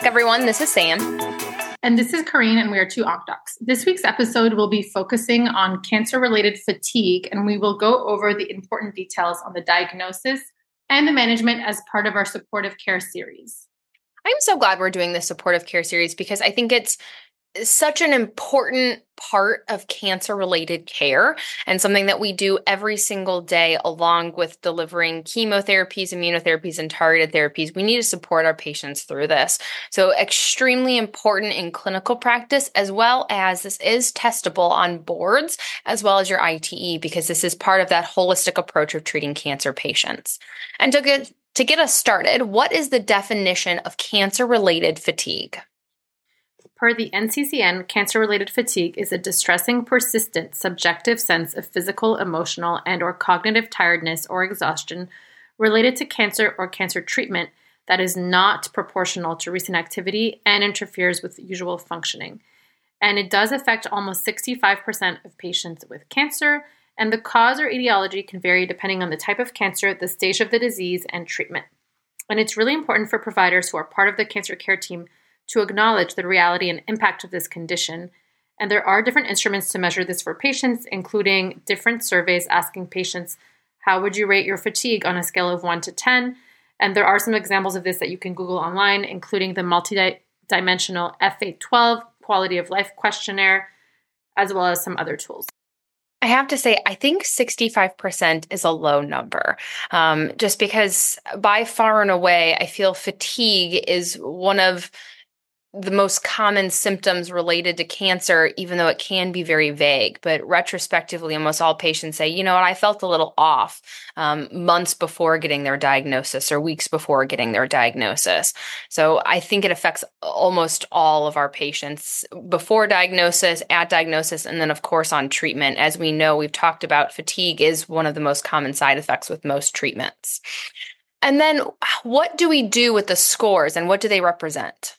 back, everyone. This is Sam. And this is Corrine, and we are two OncDocs. This week's episode will be focusing on cancer-related fatigue, and we will go over the important details on the diagnosis and the management as part of our supportive care series. I'm so glad we're doing this supportive care series because I think it's such an important part of cancer-related care and something that we do every single day along with delivering chemotherapies, immunotherapies, and targeted therapies. We need to support our patients through this. So extremely important in clinical practice, as well as this is testable on boards, as well as your ITE, because this is part of that holistic approach of treating cancer patients. And to get us started, what is the definition of cancer-related fatigue? Per the NCCN, cancer-related fatigue is a distressing, persistent, subjective sense of physical, emotional, and/or cognitive tiredness or exhaustion related to cancer or cancer treatment that is not proportional to recent activity and interferes with usual functioning. And it does affect almost 65% of patients with cancer, and the cause or etiology can vary depending on the type of cancer, the stage of the disease, and treatment. And it's really important for providers who are part of the cancer care team to acknowledge the reality and impact of this condition. And there are different instruments to measure this for patients, including different surveys asking patients, how would you rate your fatigue on a scale of 1 to 10? And there are some examples of this that you can Google online, including the multi-dimensional F812 quality of life questionnaire, as well as some other tools. I have to say, I think 65% is a low number, just because by far and away, I feel fatigue is one of the most common symptoms related to cancer, even though it can be very vague. But retrospectively, almost all patients say, you know what, I felt a little off months before getting their diagnosis or weeks before getting their diagnosis. So I think it affects almost all of our patients before diagnosis, at diagnosis, and then, of course, on treatment. As we know, we've talked about fatigue is one of the most common side effects with most treatments. And then what do we do with the scores and what do they represent?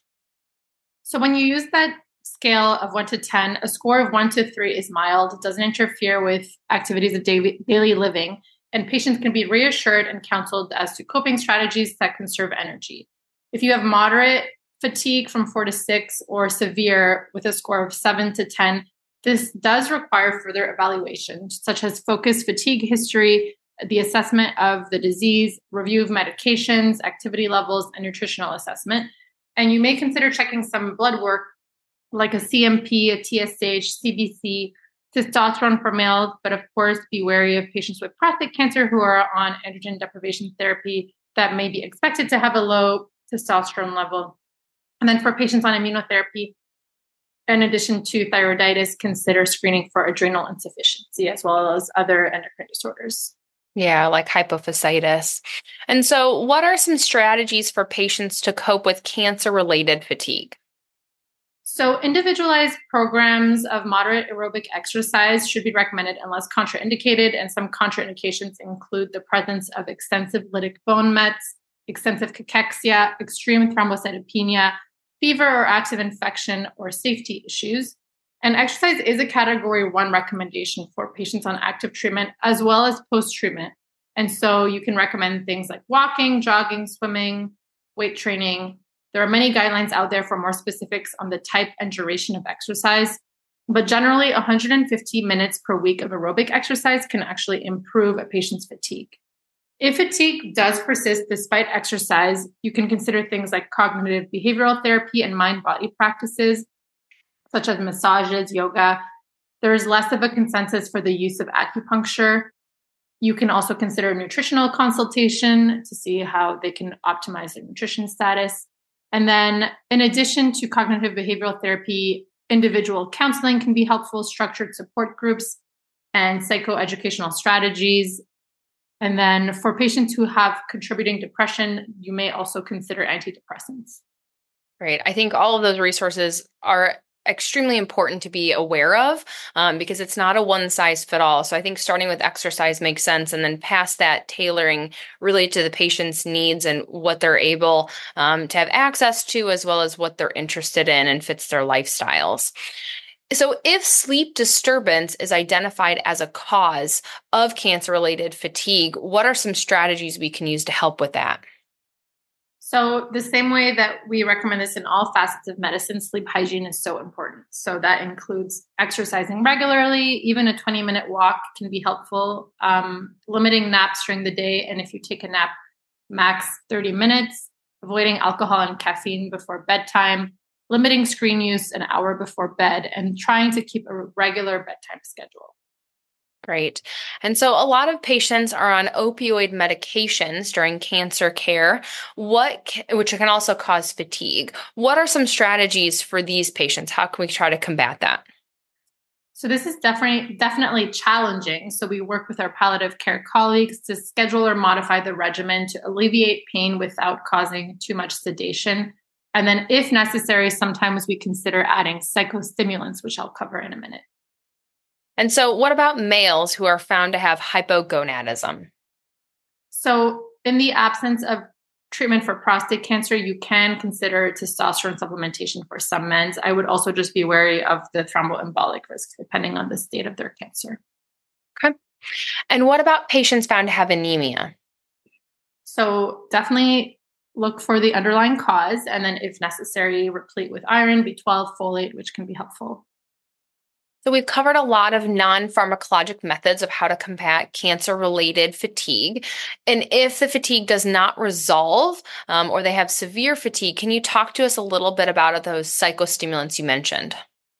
So when you use that scale of 1 to 10, a score of 1 to 3 is mild. It doesn't interfere with activities of daily living, and patients can be reassured and counseled as to coping strategies that conserve energy. If you have moderate fatigue from 4 to 6 or severe with a score of 7 to 10, this does require further evaluation, such as focused fatigue history, the assessment of the disease, review of medications, activity levels, and nutritional assessment. And you may consider checking some blood work like a CMP, a TSH, CBC, testosterone for males, but of course be wary of patients with prostate cancer who are on androgen deprivation therapy that may be expected to have a low testosterone level. And then for patients on immunotherapy, in addition to thyroiditis, consider screening for adrenal insufficiency as well as other endocrine disorders. Yeah, like hypophysitis. And so what are some strategies for patients to cope with cancer-related fatigue? So individualized programs of moderate aerobic exercise should be recommended unless contraindicated, and some contraindications include the presence of extensive lytic bone mets, extensive cachexia, extreme thrombocytopenia, fever or active infection, or safety issues. And exercise is a category 1 recommendation for patients on active treatment as well as post-treatment. And so you can recommend things like walking, jogging, swimming, weight training. There are many guidelines out there for more specifics on the type and duration of exercise. But generally, 150 minutes per week of aerobic exercise can actually improve a patient's fatigue. If fatigue does persist despite exercise, you can consider things like cognitive behavioral therapy and mind-body practices, such as massages, yoga. There is less of a consensus for the use of acupuncture. You can also consider nutritional consultation to see how they can optimize their nutrition status. And then in addition to cognitive behavioral therapy, individual counseling can be helpful, structured support groups, and psychoeducational strategies. And then for patients who have contributing depression, you may also consider antidepressants. Great. I think all of those resources are extremely important to be aware of because it's not a one size fit all. So I think starting with exercise makes sense, and then past that, tailoring really to the patient's needs and what they're able to have access to, as well as what they're interested in and fits their lifestyles. So if sleep disturbance is identified as a cause of cancer-related fatigue, what are some strategies we can use to help with that? So the same way that we recommend this in all facets of medicine, sleep hygiene is so important. So that includes exercising regularly. Even a 20-minute walk can be helpful. Limiting naps during the day. And if you take a nap, max 30 minutes. Avoiding alcohol and caffeine before bedtime. Limiting screen use an hour before bed. And trying to keep a regular bedtime schedule. Great. And so a lot of patients are on opioid medications during cancer care, which can also cause fatigue. What are some strategies for these patients? How can we try to combat that? So this is definitely challenging. So we work with our palliative care colleagues to schedule or modify the regimen to alleviate pain without causing too much sedation. And then if necessary, sometimes we consider adding psychostimulants, which I'll cover in a minute. And so what about males who are found to have hypogonadism? So in the absence of treatment for prostate cancer, you can consider testosterone supplementation for some men. I would also just be wary of the thromboembolic risk, depending on the state of their cancer. Okay. And what about patients found to have anemia? So definitely look for the underlying cause, and then if necessary, replete with iron, B12, folate, which can be helpful. So we've covered a lot of non-pharmacologic methods of how to combat cancer-related fatigue. And if the fatigue does not resolve or they have severe fatigue, can you talk to us a little bit about those psychostimulants you mentioned?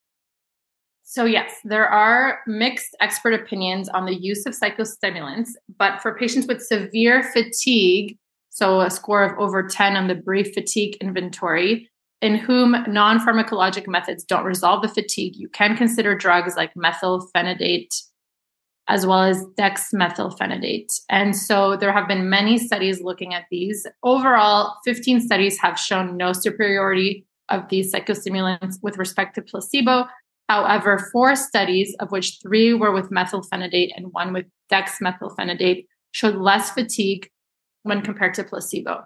So yes, there are mixed expert opinions on the use of psychostimulants, but for patients with severe fatigue, so a score of over 10 on the brief fatigue inventory, in whom non-pharmacologic methods don't resolve the fatigue, you can consider drugs like methylphenidate as well as dexmethylphenidate. And so there have been many studies looking at these. Overall, 15 studies have shown no superiority of these psychostimulants with respect to placebo. However, 4 studies, of which 3 were with methylphenidate and 1 with dexmethylphenidate, showed less fatigue when compared to placebo.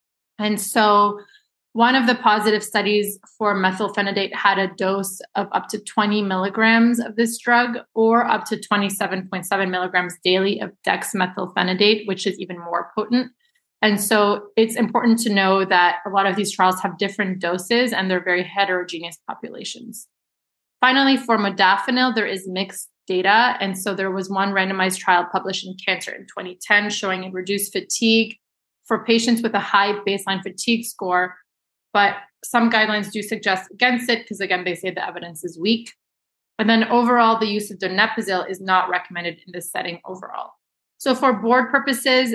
And so one of the positive studies for methylphenidate had a dose of up to 20 milligrams of this drug or up to 27.7 milligrams daily of dexmethylphenidate, which is even more potent. And so it's important to know that a lot of these trials have different doses and they're very heterogeneous populations. Finally, for modafinil, there is mixed data. And so there was one randomized trial published in Cancer in 2010 showing a reduced fatigue for patients with a high baseline fatigue score. But some guidelines do suggest against it because, again, they say the evidence is weak. And then overall, the use of donepezil is not recommended in this setting overall. So for board purposes,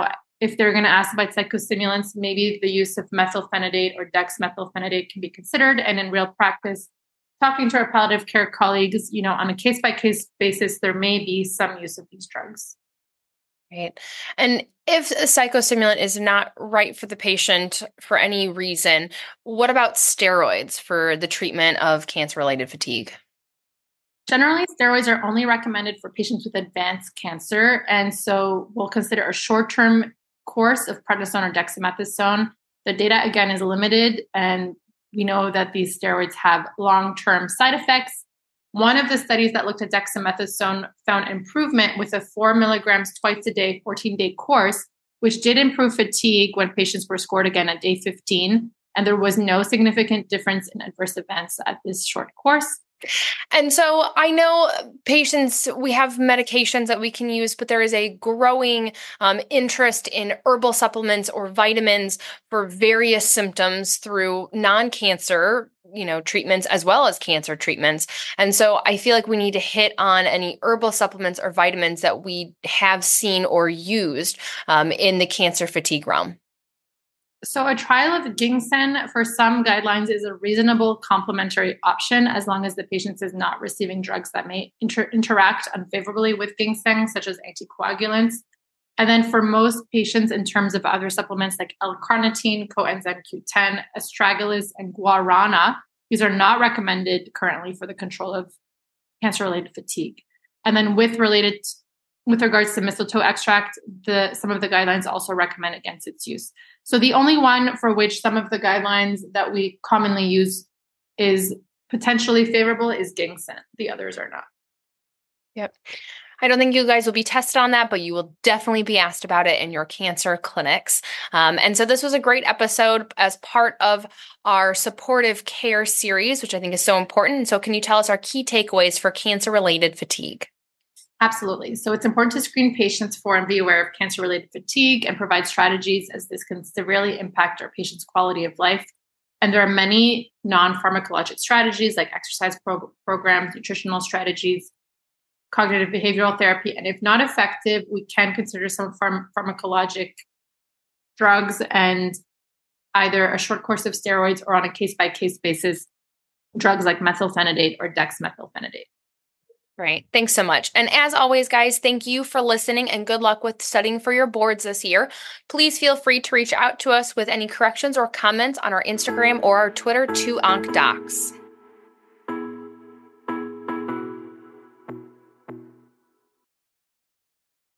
if they're going to ask about psychostimulants, maybe the use of methylphenidate or dexmethylphenidate can be considered. And in real practice, talking to our palliative care colleagues, on a case-by-case basis, there may be some use of these drugs. Right. And if a psychostimulant is not right for the patient for any reason, what about steroids for the treatment of cancer-related fatigue? Generally, steroids are only recommended for patients with advanced cancer. And so we'll consider a short-term course of prednisone or dexamethasone. The data, again, is limited, and we know that these steroids have long-term side effects. One of the studies that looked at dexamethasone found improvement with a 4 milligrams twice a day, 14-day course, which did improve fatigue when patients were scored again at day 15. And there was no significant difference in adverse events at this short course. And so I know patients, we have medications that we can use, but there is a growing interest in herbal supplements or vitamins for various symptoms through non-cancer, treatments as well as cancer treatments. And so I feel like we need to hit on any herbal supplements or vitamins that we have seen or used in the cancer fatigue realm. So a trial of ginseng for some guidelines is a reasonable complementary option as long as the patient is not receiving drugs that may interact unfavorably with ginseng, such as anticoagulants. And then for most patients, in terms of other supplements like L-carnitine, coenzyme Q10, astragalus, and guarana, these are not recommended currently for the control of cancer-related fatigue. And then with regards to mistletoe extract, some of the guidelines also recommend against its use. So the only one for which some of the guidelines that we commonly use is potentially favorable is ginseng. The others are not. Yep. I don't think you guys will be tested on that, but you will definitely be asked about it in your cancer clinics. And so this was a great episode as part of our supportive care series, which I think is so important. So can you tell us our key takeaways for cancer-related fatigue? Absolutely. So it's important to screen patients for and be aware of cancer-related fatigue and provide strategies, as this can severely impact our patients' quality of life. And there are many non-pharmacologic strategies like exercise programs, nutritional strategies, cognitive behavioral therapy. And if not effective, we can consider some pharmacologic drugs and either a short course of steroids or on a case-by-case basis, drugs like methylphenidate or dexmethylphenidate. Great. Thanks so much. And as always, guys, thank you for listening and good luck with studying for your boards this year. Please feel free to reach out to us with any corrections or comments on our Instagram or our Twitter, 2OncDocs.